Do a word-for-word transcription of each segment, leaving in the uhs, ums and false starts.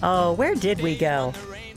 Oh, where did we go?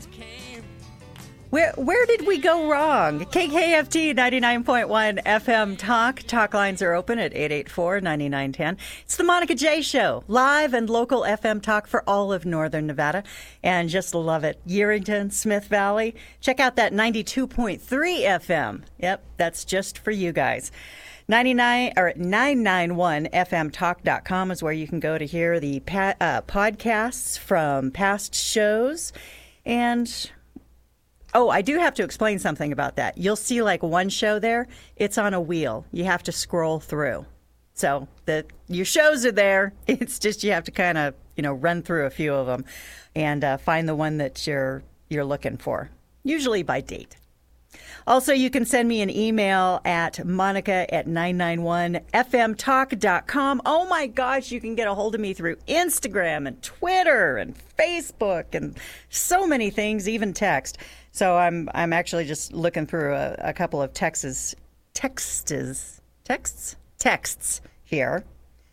Where where did we go wrong? K K F T ninety-nine point one F M Talk. Talk lines are open at eight eight four, nine nine one zero. It's the Monica J Show, live and local F M Talk for all of Northern Nevada. And just love it. Yerington, Smith Valley. Check out that ninety-two point three F M. Yep, that's just for you guys. ninety-nine or nine nine one F M talk dot com is where you can go to hear the pa- uh, podcasts from past shows. And oh, I do have to explain something about that. You'll see like one show there. It's on a wheel. You have to scroll through. So the your shows are there. It's just you have to kind of, you know, run through a few of them and uh, find the one that you're you're looking for, usually by date. Also, you can send me an email at monica at nine nine one F M talk dot com. Oh, my gosh, you can get a hold of me through Instagram and Twitter and Facebook and so many things, even text. So I'm I'm actually just looking through a, a couple of texts, texts, texts, texts here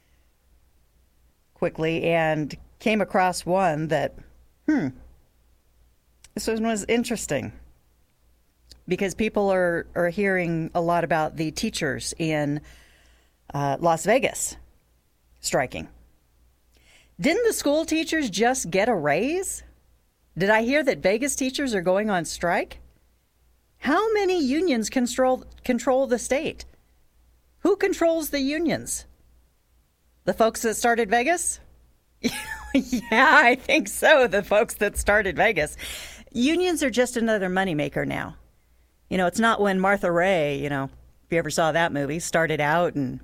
quickly and came across one that, hmm, this one was interesting. Because people are, are hearing a lot about the teachers in uh, Las Vegas striking. Didn't the school teachers just get a raise? Did I hear that Vegas teachers are going on strike? How many unions control, control the state? Who controls the unions? The folks that started Vegas? Yeah, I think so. The folks that started Vegas. Unions are just another moneymaker now. You know, it's not when Martha Ray, you know, if you ever saw that movie, started out and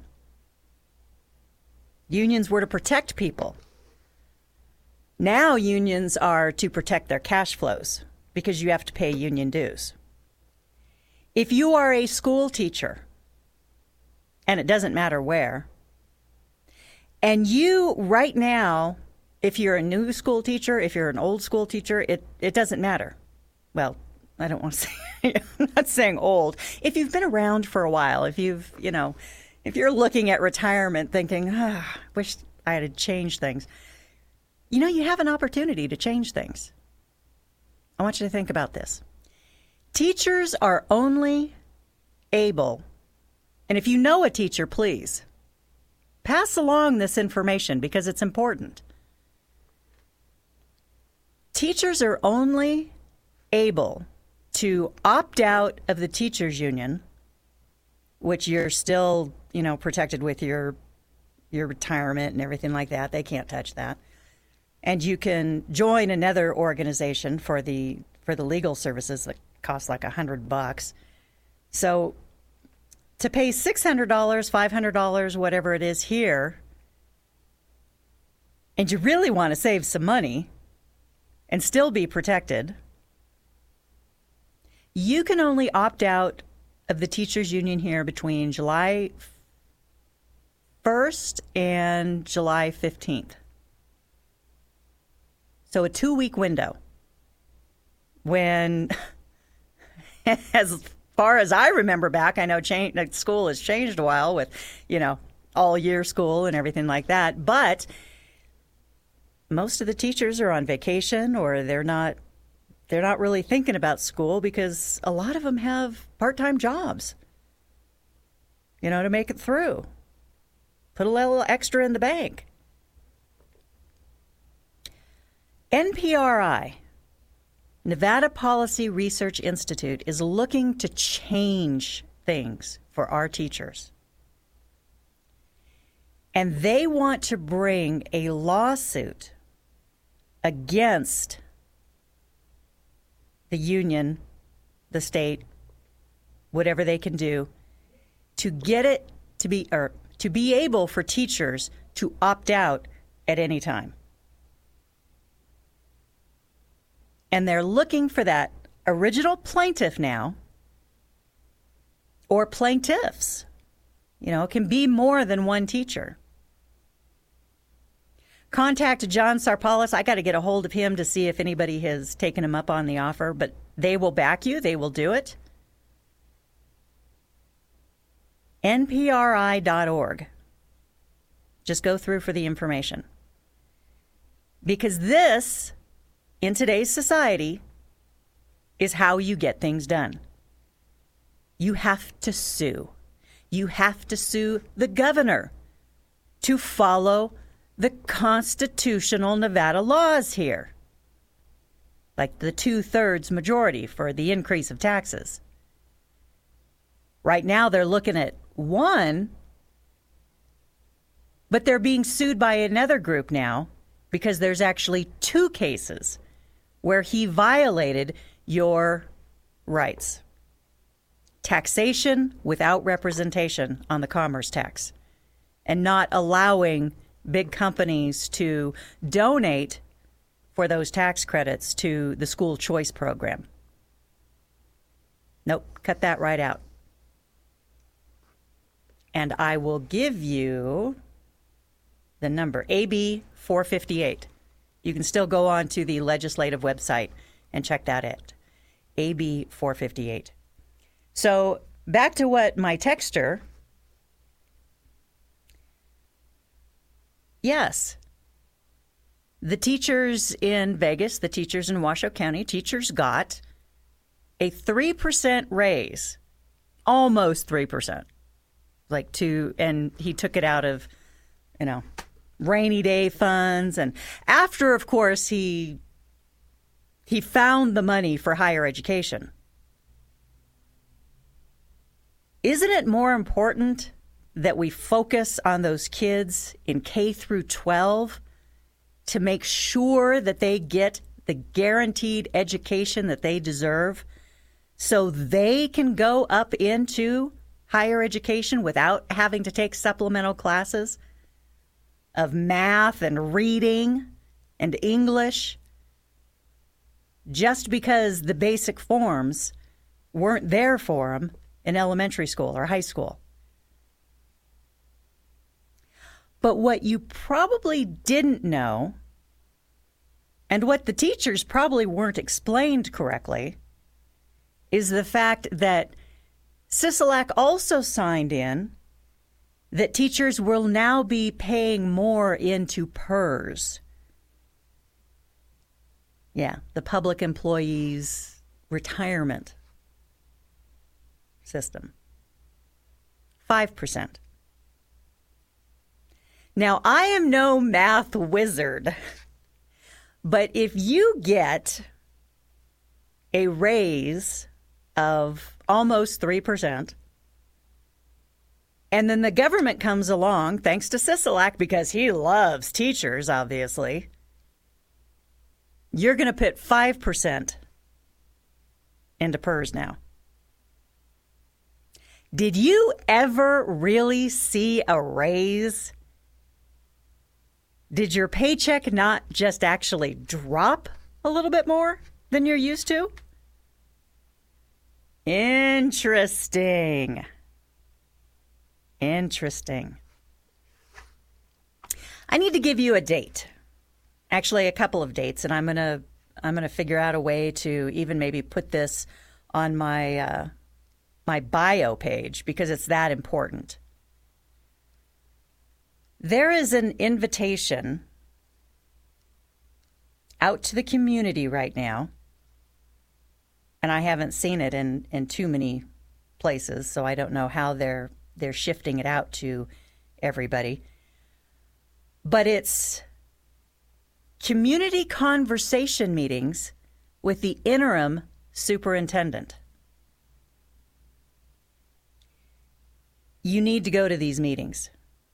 unions were to protect people. Now unions are to protect their cash flows because you have to pay union dues. If you are a school teacher, and it doesn't matter where, and you right now, if you're a new school teacher, if you're an old school teacher, it, it doesn't matter. Well, I don't want to say, I'm not saying old. If you've been around for a while, if you've, you know, if you're looking at retirement thinking, ah, I wish I had changed things, you know, you have an opportunity to change things. I want you to think about this. Teachers are only able, and if you know a teacher, please, pass along this information because it's important. Teachers are only able to opt out of the teachers union, which you're still, you know, protected with your your retirement and everything like that. They can't touch that. And you can join another organization for the for the legal services that cost like a hundred bucks. So to pay six hundred dollars, five hundred dollars, whatever it is here, and you really want to save some money and still be protected, you can only opt out of the teachers union here between July first and July fifteenth. So a two-week window when, as far as I remember back, I know change, school has changed a while with, you know, all-year school and everything like that, but most of the teachers are on vacation or they're not They're not really thinking about school because a lot of them have part-time jobs, you know, to make it through. Put a little extra in the bank. N P R I, Nevada Policy Research Institute, is looking to change things for our teachers. And they want to bring a lawsuit against the union, the state, whatever they can do, to get it to be or to be able for teachers to opt out at any time. And they're looking for that original plaintiff now, or plaintiffs. You know, it can be more than one teacher. Contact John Sarpalis. I got to get a hold of him to see if anybody has taken him up on the offer, but they will back you. They will do it. N P R I dot org. Just go through for the information. Because this in today's society is how you get things done. You have to sue. You have to sue the governor to follow the constitutional Nevada laws here, like the two-thirds majority for the increase of taxes. Right now, they're looking at one, but they're being sued by another group now because there's actually two cases where he violated your rights. Taxation without representation on the commerce tax, and not allowing big companies to donate for those tax credits to the school choice program. Nope, cut that right out. And I will give you the number, A B four fifty-eight. You can still go on to the legislative website and check that out. A B four fifty-eight. So back to what my texter. Yes. The teachers in Vegas, the teachers in Washoe County, teachers got a three percent raise, almost three percent. Like two, and he took it out of, you know, rainy day funds. And after, of course, he he found the money for higher education. Isn't it more important that we focus on those kids in K through twelve to make sure that they get the guaranteed education that they deserve so they can go up into higher education without having to take supplemental classes of math and reading and English just because the basic forms weren't there for them in elementary school or high school? But what you probably didn't know, and what the teachers probably weren't explained correctly, is the fact that Sisolak also signed in that teachers will now be paying more into P E R S. Yeah, the Public Employees Retirement System. five percent. Now, I am no math wizard, but if you get a raise of almost three percent, and then the government comes along, thanks to Sisolak, because he loves teachers, obviously, you're going to put five percent into P E R S now. Did you ever really see a raise? Did your paycheck not just actually drop a little bit more than you're used to? Interesting. Interesting. I need to give you a date. Actually, a couple of dates, and I'm going to I'm going to figure out a way to even maybe put this on my uh, my bio page because it's that important. There is an invitation out to the community right now, and I haven't seen it in, in too many places, so I don't know how they're they're shifting it out to everybody. But it's community conversation meetings with the interim superintendent. You need to go to these meetings.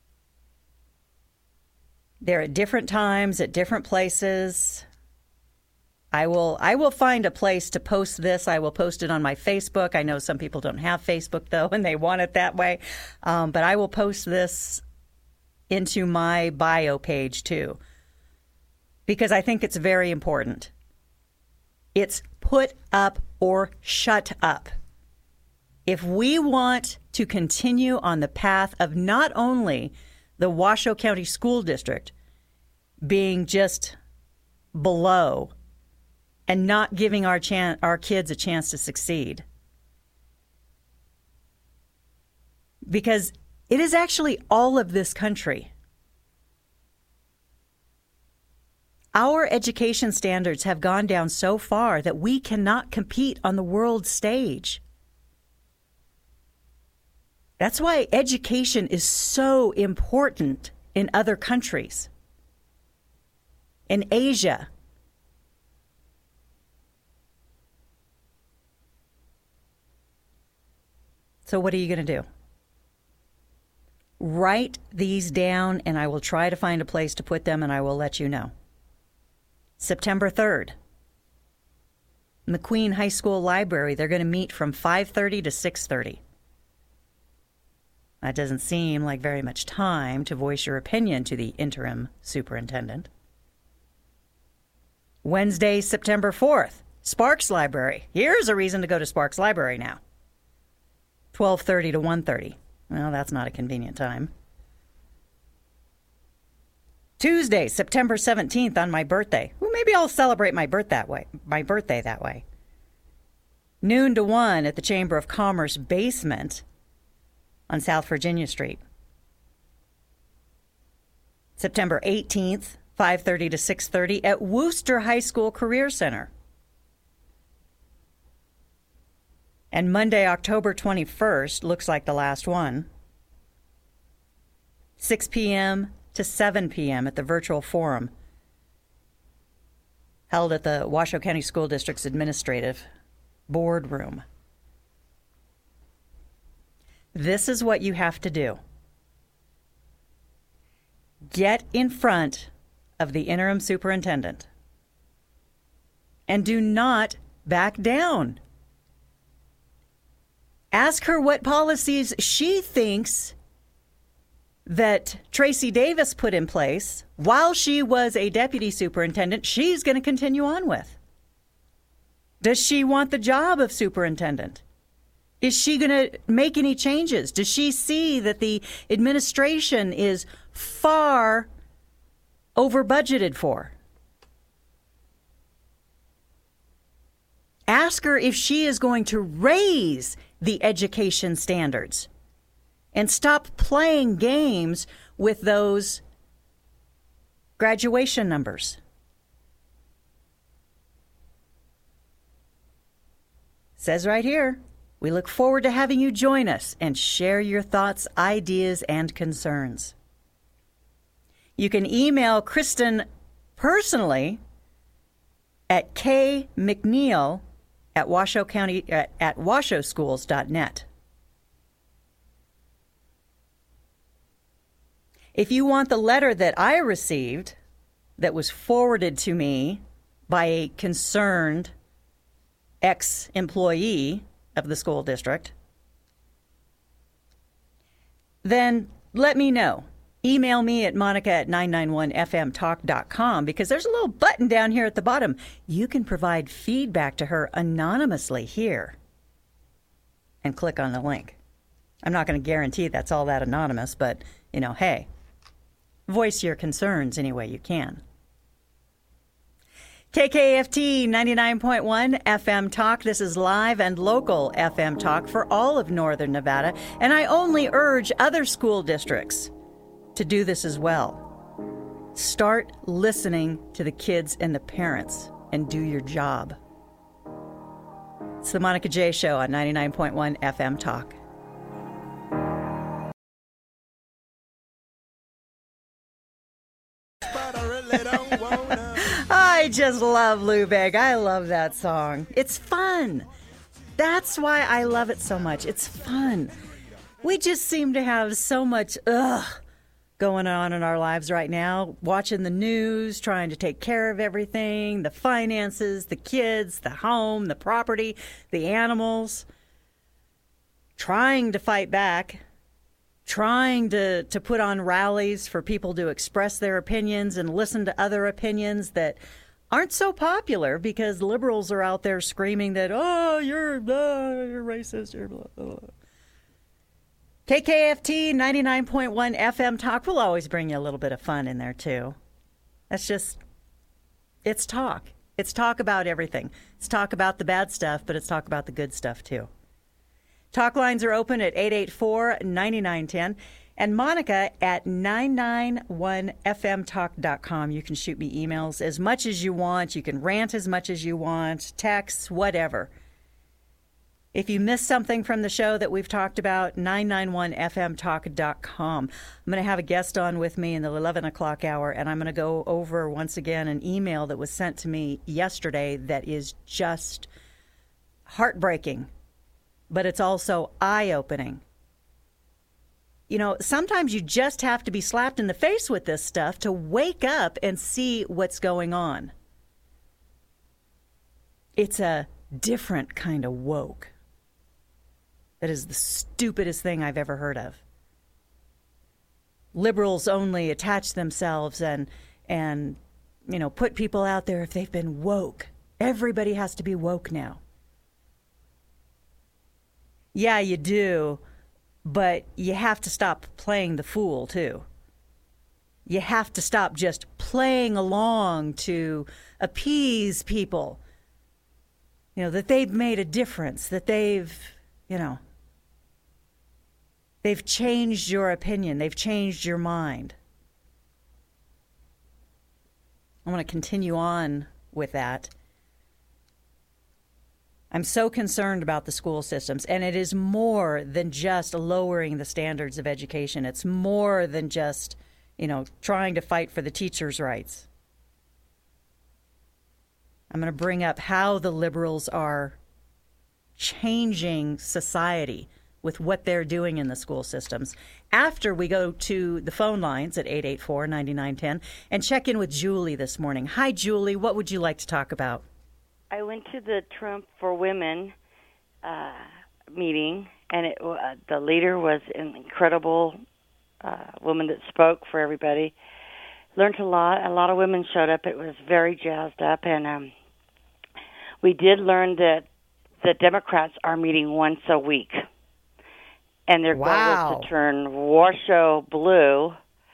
They're at different times, at different places. I will I will find a place to post this. I will post it on my Facebook. I know some people don't have Facebook, though, and they want it that way. Um, but I will post this into my bio page, too, because I think it's very important. It's put up or shut up. If we want to continue on the path of not only the Washoe County School District being just below and not giving our chan- our kids a chance to succeed, because it is actually all of this country. Our education standards have gone down so far that we cannot compete on the world stage. That's why education is so important in other countries. In Asia. So what are you going to do? Write these down, and I will try to find a place to put them, and I will let you know. September third, McQueen High School Library. They're going to meet from five thirty to six thirty. That doesn't seem like very much time to voice your opinion to the interim superintendent. Wednesday, September fourth, Sparks Library. Here's a reason to go to Sparks Library now. twelve thirty to one thirty. Well, that's not a convenient time. Tuesday, September seventeenth, on my birthday. Well, maybe I'll celebrate my birth that way. My birthday that way. Noon to one at the Chamber of Commerce basement on South Virginia Street. September eighteenth, five thirty to six thirty at Wooster High School Career Center. And Monday, October twenty-first, looks like the last one, six p.m. to seven p.m. at the virtual forum held at the Washoe County School District's Administrative Boardroom. This is what you have to do. Get in front of the interim superintendent and do not back down. Ask her what policies she thinks that Tracy Davis put in place while she was a deputy superintendent she's going to continue on with. Does she want the job of superintendent? Is she going to make any changes? Does she see that the administration is far over budgeted for? Ask her if she is going to raise the education standards and stop playing games with those graduation numbers. Says right here, we look forward to having you join us and share your thoughts, ideas, and concerns. You can email Kristen personally at kmcneil at Washoe County at, at washoe schools dot net. If you want the letter that I received that was forwarded to me by a concerned ex-employee of the school district, then let me know. Email me at monica at nine nine one f m talk dot com because there's a little button down here at the bottom. You can provide feedback to her anonymously here and click on the link. I'm not going to guarantee that's all that anonymous, but, you know, hey, voice your concerns any way you can. K K F T ninety-nine point one F M Talk. This is live and local F M Talk for all of Northern Nevada, and I only urge other school districts to do this as well. Start listening to the kids and the parents and do your job. It's the Monica J. Show on ninety-nine point one F M Talk. I just love Lou Bega. I love that song. It's fun. That's why I love it so much. It's fun. We just seem to have so much ugh going on in our lives right now. Watching the news, trying to take care of everything, the finances, the kids, the home, the property, the animals. Trying to fight back. Trying to, to put on rallies for people to express their opinions and listen to other opinions that aren't so popular because liberals are out there screaming that, oh, you're, uh, you're racist, you're blah, blah, blah. K K F T ninety-nine point one F M Talk will always bring you a little bit of fun in there, too. That's just, it's talk. It's talk about everything. It's talk about the bad stuff, but it's talk about the good stuff, too. Talk lines are open at eight eight four, nine nine one zero. And Monica at nine nine one f m talk dot com. You can shoot me emails as much as you want. You can rant as much as you want, texts, whatever. If you missed something from the show that we've talked about, nine nine one f m talk dot com. I'm going to have a guest on with me in the eleven o'clock hour, and I'm going to go over once again an email that was sent to me yesterday that is just heartbreaking, but it's also eye-opening. You know, sometimes you just have to be slapped in the face with this stuff to wake up and see what's going on. It's a different kind of woke. That is the stupidest thing I've ever heard of. Liberals only attach themselves and, and you know, put people out there if they've been woke. Everybody has to be woke now. Yeah, you do. But you have to stop playing the fool, too. You have to stop just playing along to appease people. You know, that they've made a difference, that they've, you know, they've changed your opinion, they've changed your mind. I want to continue on with that. I'm so concerned about the school systems, and it is more than just lowering the standards of education. It's more than just, you know, trying to fight for the teachers' rights. I'm going to bring up how the liberals are changing society with what they're doing in the school systems after we go to the phone lines at eight eight four, nine nine one zero and check in with Julie this morning. Hi, Julie. What would you like to talk about? I went to the Trump for Women uh, meeting, and it, uh, the leader was an incredible uh, woman that spoke for everybody. Learned a lot. A lot of women showed up. It was very jazzed up, and um, we did learn that the Democrats are meeting once a week, and their wow. goal is to turn Washoe blue.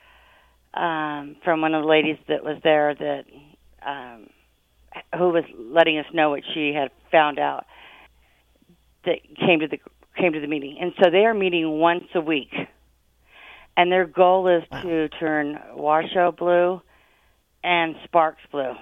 Um, from one of the ladies that was there that. Um, who was letting us know what she had found out that came to the came to the meeting. And so they are meeting once a week. And their goal is wow. to turn Washoe blue and Sparks blue.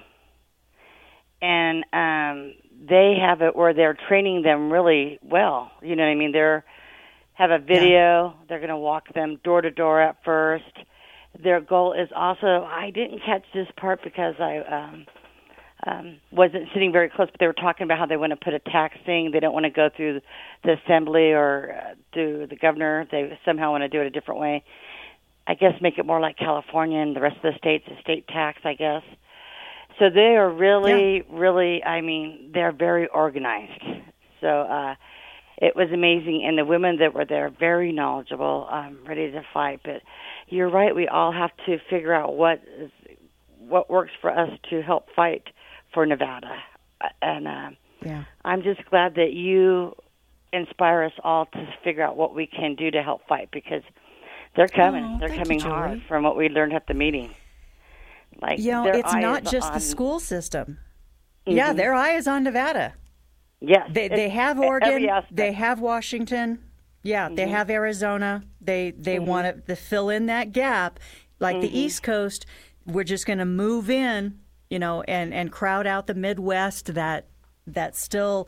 And um, they have it where they're training them really well. You know what I mean? They're have a video. Yeah. They're going to walk them door to door at first. Their goal is also, I didn't catch this part because I um, um, wasn't sitting very close, but they were talking about how they want to put a tax thing. They don't want to go through the assembly or uh, through the governor. They somehow want to do it a different way. I guess make it more like California and the rest of the states, a state tax, I guess. So they are really, yeah. really, I mean, they're very organized. So uh, it was amazing. And the women that were there, very knowledgeable, um, ready to fight. But you're right, we all have to figure out what is, what works for us to help fight for Nevada. And uh, yeah. I'm just glad that you inspire us all to figure out what we can do to help fight, because they're coming. Oh, they're coming you, hard from what we learned at the meeting. Like, you know, it's not just on the school system. Mm-hmm. Yeah, their eye is on Nevada. Yes. They they have Oregon, they have Washington, yeah, mm-hmm. they have Arizona. They they mm-hmm. want to fill in that gap. Like mm-hmm. the East Coast, we're just going to move in, you know, and, and crowd out the Midwest, that that still,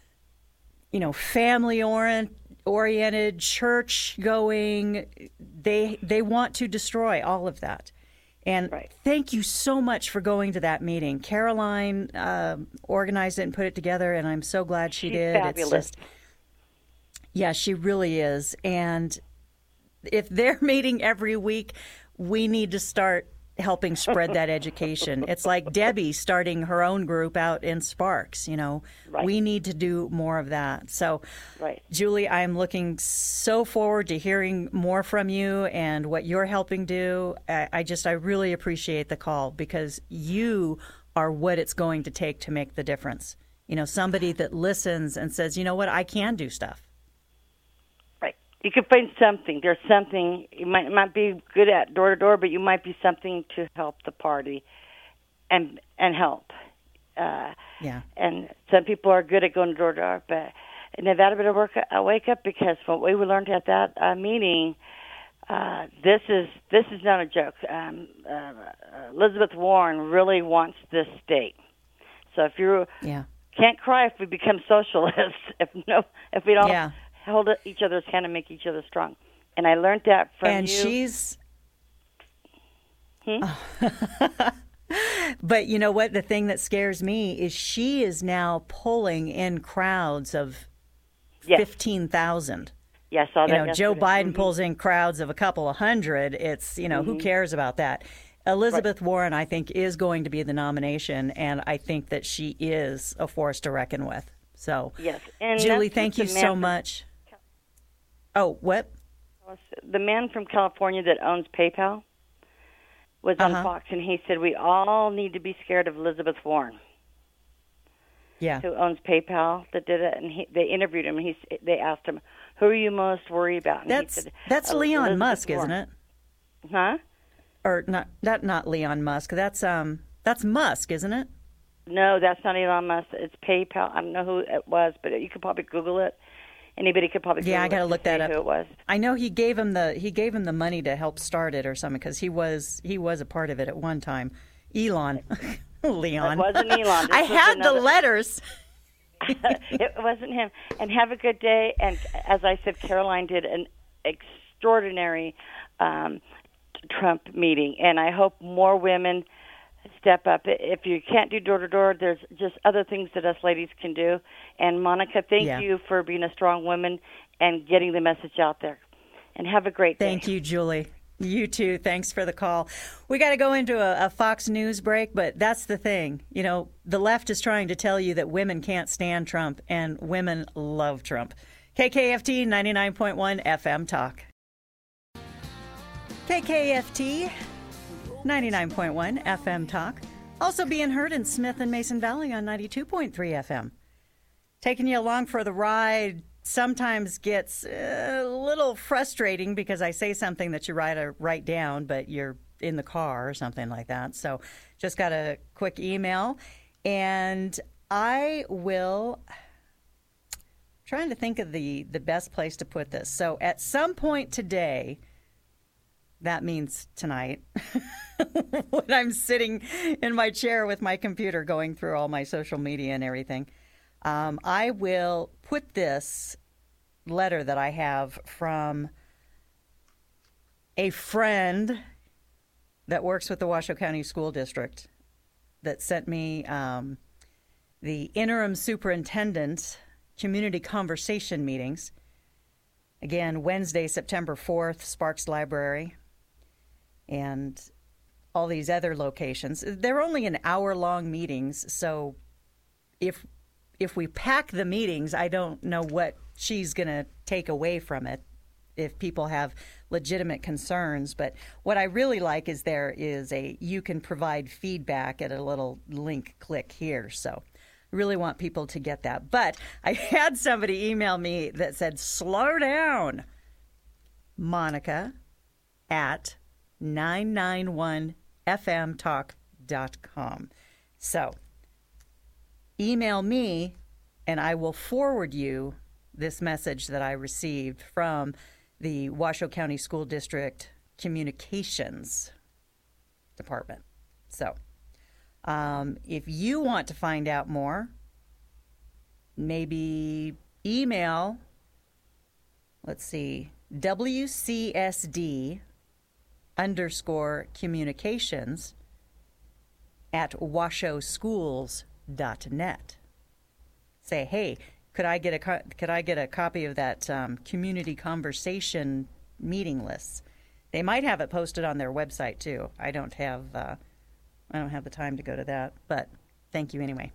you know, family orient, oriented, church going. They they want to destroy all of that. And right. thank you so much for going to that meeting. Caroline uh, organized it and put it together, and I'm so glad she She's did. Fabulous. It's just, yeah, she really is. And if they're meeting every week, we need to start helping spread that education. It's like Debbie starting her own group out in Sparks, you know. Right. We need to do more of that. So, right. Julie, I'm looking so forward to hearing more from you and what you're helping do. I, I just, I really appreciate the call, because you are what it's going to take to make the difference. You know, somebody that listens and says, you know what, I can do stuff. You can find something. There's something. You might not be good at door to door, but you might be something to help the party, and and help. Uh, yeah. And some people are good at going door to door, but in Nevada better work. I wake up, because what we learned at that uh, meeting, Uh, this is this is not a joke. Um, uh, Elizabeth Warren really wants this state. So if you yeah. can't cry if we become socialists, if no, if we don't yeah. hold each other's hand and make each other strong. And I learned that from and you. And she's. Hmm? But you know what? The thing that scares me is she is now pulling in crowds of yes. fifteen thousand. Yeah, I saw that. You know, yesterday. Joe Biden mm-hmm. pulls in crowds of a couple of hundred. It's, you know, mm-hmm. who cares about that? Elizabeth right. Warren, I think, is going to be the nomination, and I think that she is a force to reckon with. So, yes. And Julie, thank you so much. Oh, what? The man from California that owns PayPal was on uh-huh. Fox, and he said we all need to be scared of Elizabeth Warren. Yeah. Who owns PayPal that did it, and he, they interviewed him, and he, they asked him, who are you most worried about? And that's he said, that's oh, Leon Elizabeth Musk, Warren. isn't it? Huh? Or not? That not Leon Musk. That's um that's Musk, isn't it? No, that's not Elon Musk. It's PayPal. I don't know who it was, but you could probably Google it. Anybody could probably Google yeah, I got to look that up. Who it was? I know he gave him the he gave him the money to help start it or something because he was he was a part of it at one time. Elon, Leon. It wasn't Elon. This I was had another... the letters. It wasn't him. And have a good day. And as I said, Caroline did an extraordinary um, Trump meeting, and I hope more women step up. If you can't do door to door, there's just other things that us ladies can do. And Monica, thank yeah. you for being a strong woman and getting the message out there. And have a great day. Thank you, Julie. You too. Thanks for the call. We got to go into a, a Fox News break, but that's the thing. You know, the left is trying to tell you that women can't stand Trump, and women love Trump. K K F T ninety-nine point one F M Talk. K K F T ninety-nine point one F M Talk. Also being heard in Smith and Mason Valley on ninety-two point three F M. Taking you along for the ride sometimes gets a little frustrating because I say something that you write, write down, but you're in the car or something like that. So just got a quick email, and I will... trying to think of the, the best place to put this. So at some point today, that means tonight, when I'm sitting in my chair with my computer going through all my social media and everything, um, I will put this letter that I have from a friend that works with the Washoe County School District that sent me um, the interim superintendent community conversation meetings. Again, Wednesday, September fourth, Sparks Library, and all these other locations. They're only an hour-long meetings, so if if we pack the meetings, I don't know what she's going to take away from it if people have legitimate concerns. But what I really like is there is a you can provide feedback at a little link click here. So I really want people to get that. But I had somebody email me that said, slow down, Monica at nine nine one F M talk dot com. So email me and I will forward you this message that I received from the Washoe County School District Communications Department. So um, if you want to find out more, maybe email, let's see, W C S D underscore communications at washoe schools dot net. Say, hey, could I get a co- could I get a copy of that um, community conversation meeting list? They might have it posted on their website too. I don't have uh, I don't have the time to go to that, but thank you anyway.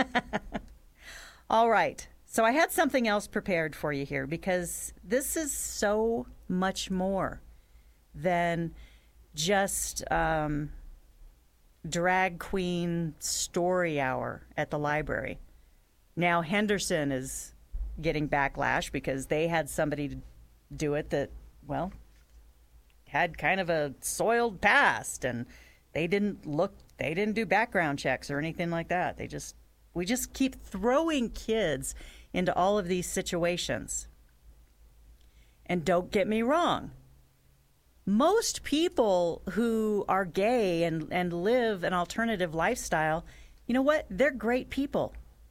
All right. So I had something else prepared for you here because this is so much more than just um, drag queen story hour at the library. Now Henderson is getting backlash because they had somebody do it that, well, had kind of a soiled past, and they didn't look, they didn't do background checks or anything like that. They just, we just keep throwing kids into all of these situations. And don't get me wrong, most people who are gay and, and live an alternative lifestyle, you know what? They're great people.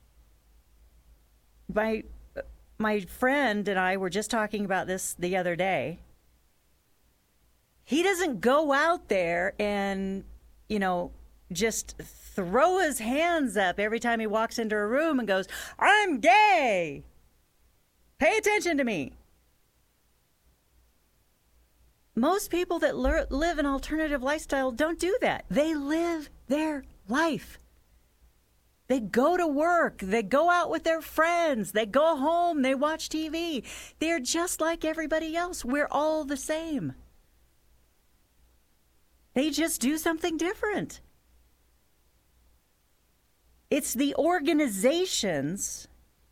My, my friend and I were just talking about this the other day. He doesn't go out there and, you know, just throw his hands up every time he walks into a room and goes, "I'm gay. Pay attention to me." Most people that le- live an alternative lifestyle don't do that. They live their life. They go to work. They go out with their friends. They go home. They watch T V. They're just like everybody else. We're all the same. They just do something different. It's the organizations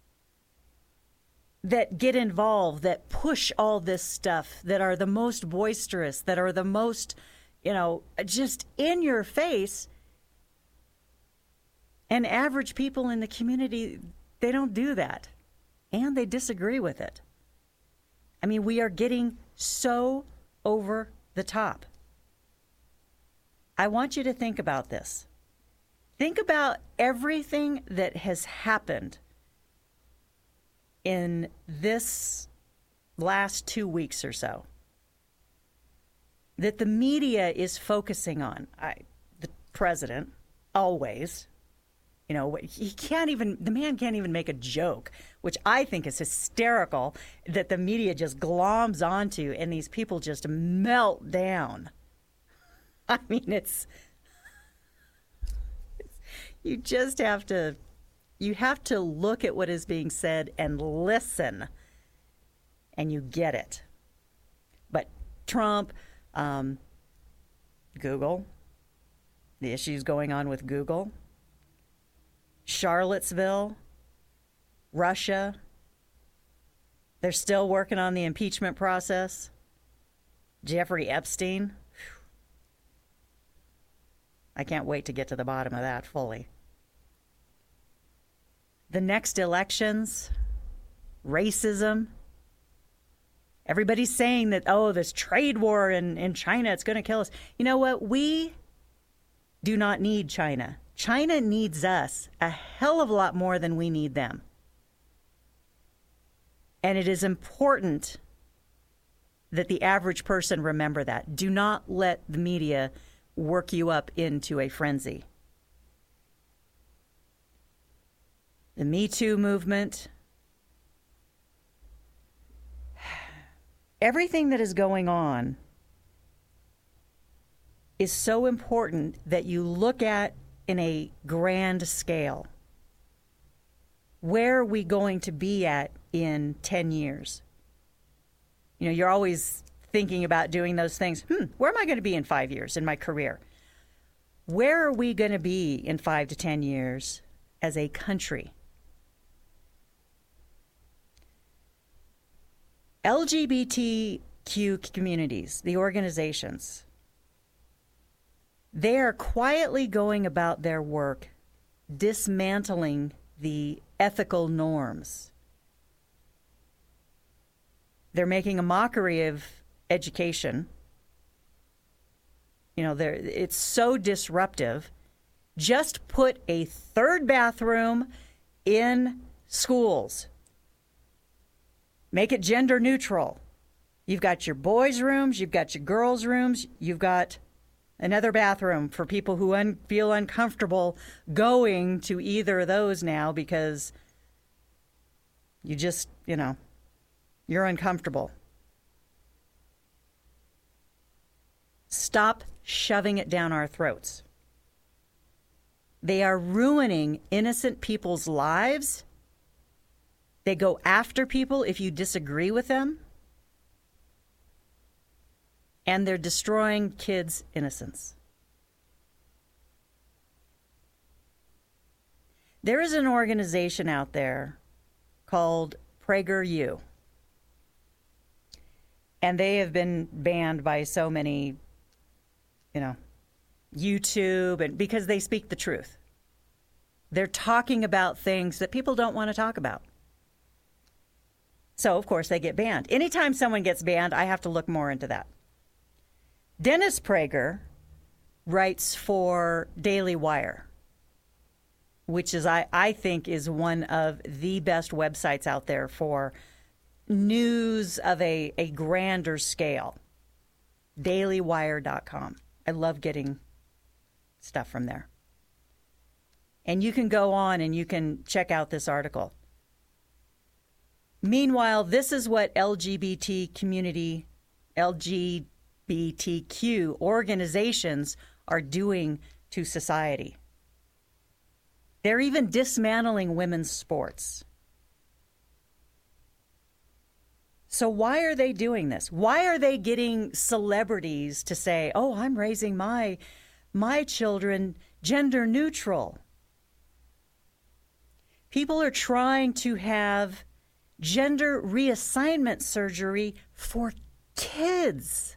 that get involved, that push all this stuff, that are the most boisterous, that are the most, you know, just in your face. And average people in the community, they don't do that. And they disagree with it. I mean, we are getting so over the top. I want you to think about this. Think about everything that has happened in this last two weeks or so that the media is focusing on. I, the president, always, you know, he can't even, the man can't even make a joke, which I think is hysterical that the media just gloms onto and these people just melt down. I mean, it's, it's, you just have to, you have to look at what is being said and listen, and you get it. But Trump, um, Google, the issues going on with Google, Charlottesville, Russia, they're still working on the impeachment process. Jeffrey Epstein. I can't wait to get to the bottom of that fully. The next elections, racism. Everybody's saying that, oh, this trade war in, in China, it's going to kill us. You know what? We do not need China. China needs us a hell of a lot more than we need them. And it is important that the average person remember that. Do not let the media work you up into a frenzy. The Me Too movement, everything that is going on is so important that you look at in a grand scale. Where are we going to be at in ten years? You know, you're always thinking about doing those things. Hmm, where am I going to be in five years in my career? Where are we going to be in five to ten years as a country? L G B T Q communities, the organizations, they are quietly going about their work, dismantling the ethical norms. They're making a mockery of education. You know, it's so disruptive. Just put a third bathroom in schools. Make it gender neutral. You've got your boys' rooms, you've got your girls' rooms, you've got another bathroom for people who un- feel uncomfortable going to either of those now because you just, you know, you're uncomfortable. Stop shoving it down our throats. They are ruining innocent people's lives. They go after people if you disagree with them. And they're destroying kids' innocence. There is an organization out there called PragerU. And they have been banned by so many, you know, YouTube, and because they speak the truth. They're talking about things that people don't want to talk about. So, of course, they get banned. Anytime someone gets banned, I have to look more into that. Dennis Prager writes for Daily Wire, which is, I, I think, is one of the best websites out there for news of a, a grander scale. daily wire dot com. I love getting stuff from there. And you can go on and you can check out this article. Meanwhile, this is what L G B T community, L G B T Q organizations are doing to society. They're even dismantling women's sports. So why are they doing this? Why are they getting celebrities to say, oh, I'm raising my, my children gender neutral? People are trying to have gender reassignment surgery for kids.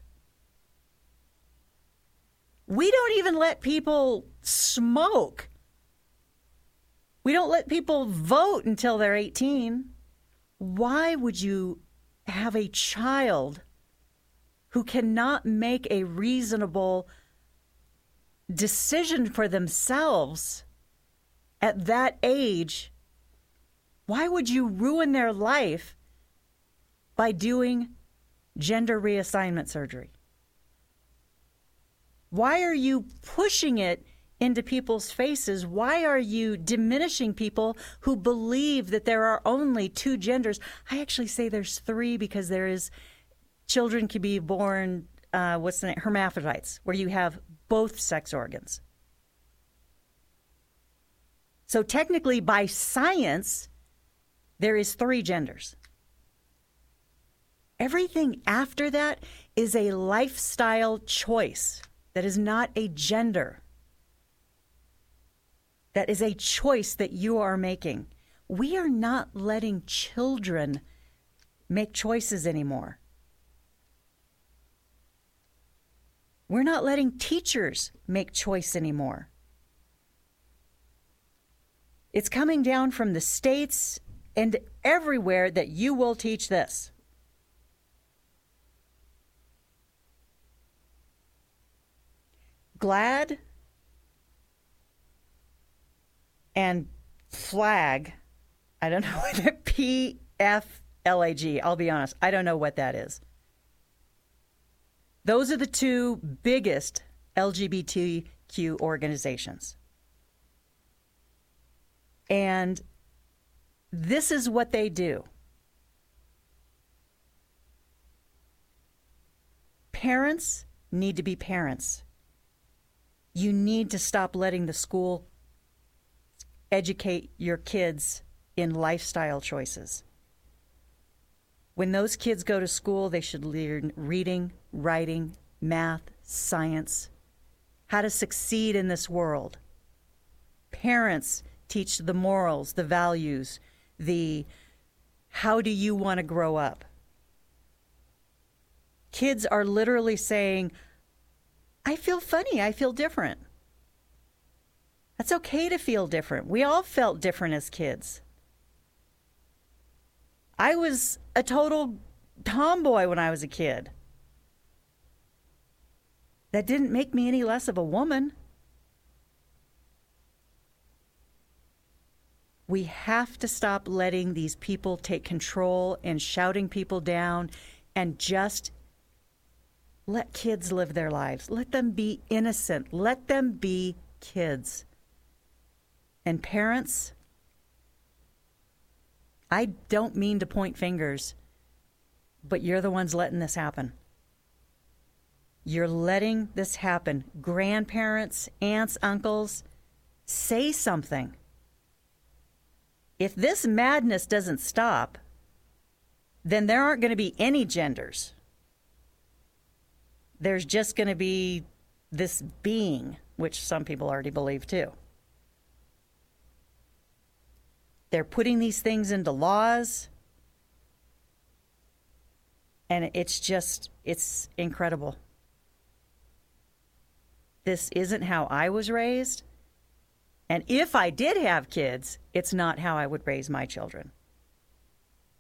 We don't even let people smoke. We don't let people vote until they're eighteen. Why would you have a child who cannot make a reasonable decision for themselves at that age? Why would you ruin their life by doing gender reassignment surgery? Why are you pushing it into people's faces? Why are you diminishing people who believe that there are only two genders? I actually say there's three because there is, children can be born, uh, what's the name, hermaphrodites, where you have both sex organs. So technically, by science, there is three genders. Everything after that is a lifestyle choice. That is not a gender. That is a choice that you are making. We are not letting children make choices anymore. We're not letting teachers make choice anymore. It's coming down from the states and everywhere that you will teach this. GLAAD and FLAG, I don't know what P F L A G, I'll be honest, I don't know what that is. Those are the two biggest L G B T Q organizations. And this is what they do. Parents need to be parents. You need to stop letting the school educate your kids in lifestyle choices. When those kids go to school, they should learn reading, writing, math, science, how to succeed in this world. Parents teach the morals, the values, the how do you want to grow up. Kids are literally saying, I feel funny, I feel different. That's okay to feel different. We all felt different as kids. I was a total tomboy when I was a kid. That didn't make me any less of a woman. We have to stop letting these people take control and shouting people down and just let kids live their lives. Let them be innocent. Let them be kids. And parents, I don't mean to point fingers, but you're the ones letting this happen. You're letting this happen. Grandparents, aunts, uncles, say something. If this madness doesn't stop, then there aren't going to be any genders. There's just going to be this being, which some people already believe too. They're putting these things into laws, and it's just, it's incredible. This isn't how I was raised, and if I did have kids, it's not how I would raise my children.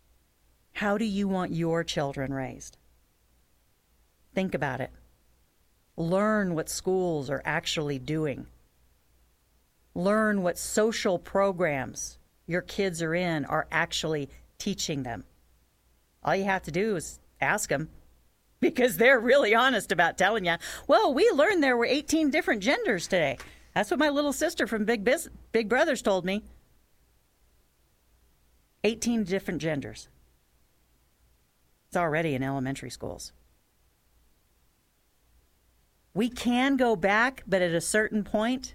How do you want your children raised? Think about it. Learn what schools are actually doing. Learn what social programs your kids are in are actually teaching them. All you have to do is ask them, because they're really honest about telling you, well, we learned there were eighteen different genders today. That's what my little sister from Big Biz- Big Brothers told me. eighteen different genders. It's already in elementary schools. We can go back, but at a certain point,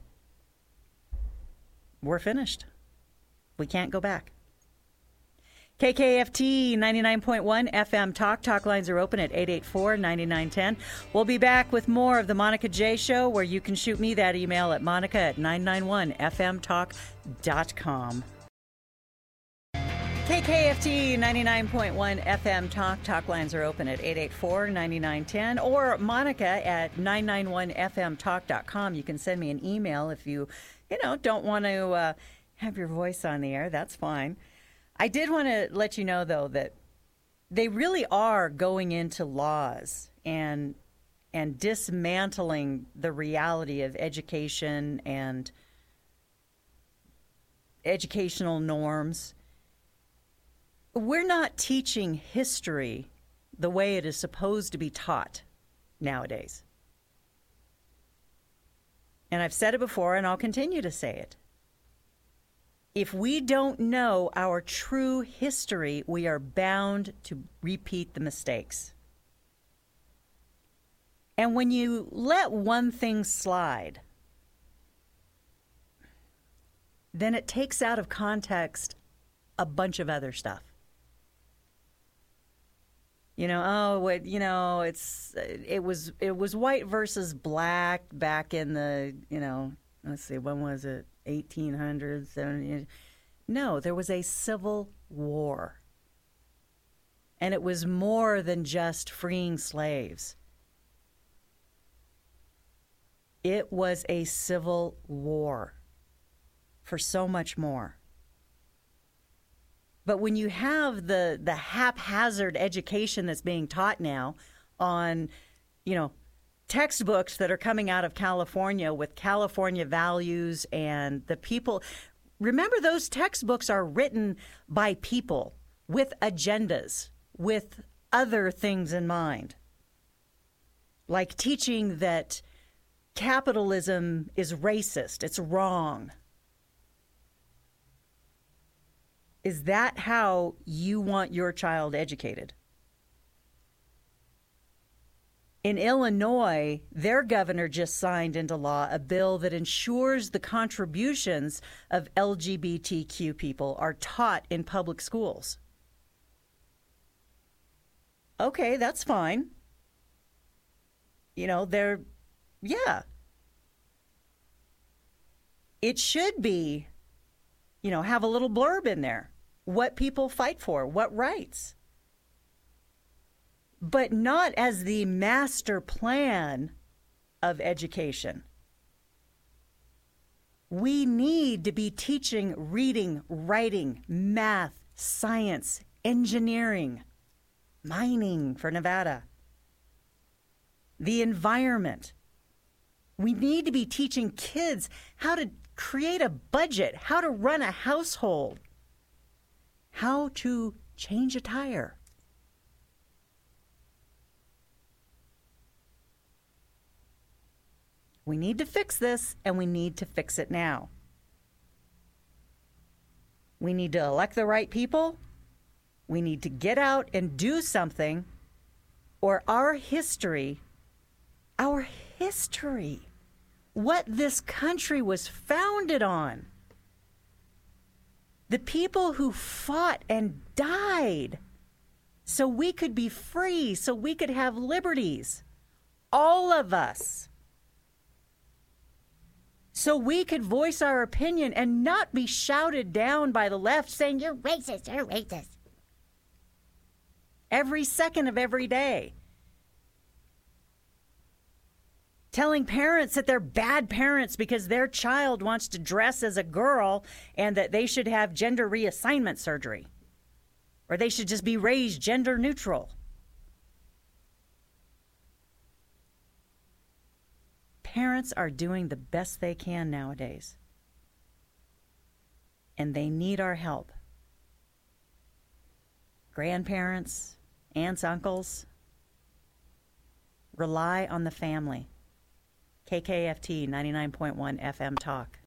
we're finished. We can't go back. K K F T ninety-nine point one F M Talk. Talk lines are open at eight eight four, nine nine one zero. We'll be back with more of the Monica J Show, where you can shoot me that email at monica at nine nine one f m talk dot com. K K F T ninety-nine point one F M Talk. Talk lines are open at eight eight four, nine nine one zero or Monica at nine nine one f m talk dot com. You can send me an email if you, you know, don't want to uh, have your voice on the air. That's fine. I did want to let you know, though, that they really are going into laws and and dismantling the reality of education and educational norms. We're not teaching history the way it is supposed to be taught nowadays. And I've said it before, and I'll continue to say it. If we don't know our true history, we are bound to repeat the mistakes. And when you let one thing slide, then it takes out of context a bunch of other stuff. You know, oh, what, you know, it's it was it was white versus black back in the, you know, let's see, when was it? eighteen hundreds, seventeen. No, there was a civil war. And it was more than just freeing slaves. It was a civil war for so much more. But when you have the, the haphazard education that's being taught now on, you know, textbooks that are coming out of California with California values and the people, remember those textbooks are written by people with agendas, with other things in mind. Like teaching that capitalism is racist, it's wrong. Is that how you want your child educated? In Illinois, their governor just signed into law a bill that ensures the contributions of L G B T Q people are taught in public schools. Okay, that's fine. You know, they're, yeah. It should be, you know, have a little blurb in there. What people fight for, what rights. But not as the master plan of education. We need to be teaching reading, writing, math, science, engineering, mining for Nevada, the environment. We need to be teaching kids how to create a budget, how to run a household, how to change a tire. We need to fix this, and we need to fix it now. We need to elect the right people. We need to get out and do something, or our history, our history, what this country was founded on, the people who fought and died so we could be free, so we could have liberties, all of us, so we could voice our opinion and not be shouted down by the left saying, you're racist, you're racist. Every second of every day. Telling parents that they're bad parents because their child wants to dress as a girl and that they should have gender reassignment surgery. Or they should just be raised gender neutral. Parents are doing the best they can nowadays, and they need our help. Grandparents, aunts, uncles, rely on the family. K K F T ninety-nine point one F M Talk.